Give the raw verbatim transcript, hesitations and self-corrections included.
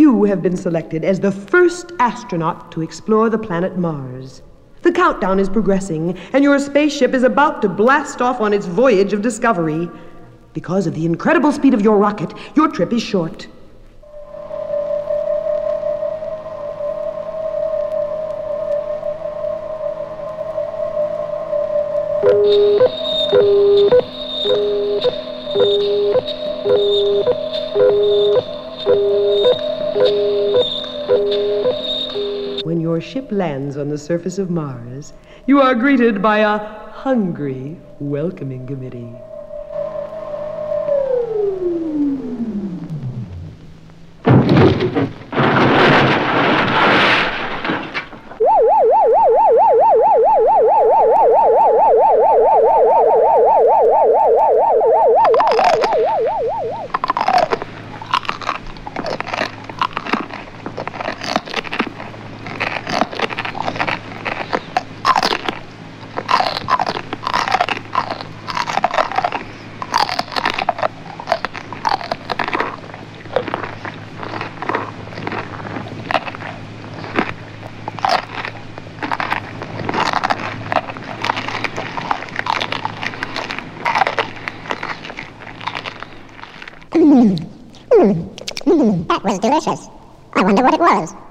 You have been selected as the first astronaut to explore the planet Mars. The countdown is progressing, and your spaceship is about to blast off on its voyage of discovery. Because of the incredible speed of your rocket, your trip is short. When your ship lands on the surface of Mars, you are greeted by a hungry welcoming committee. That was delicious. I wonder what it was.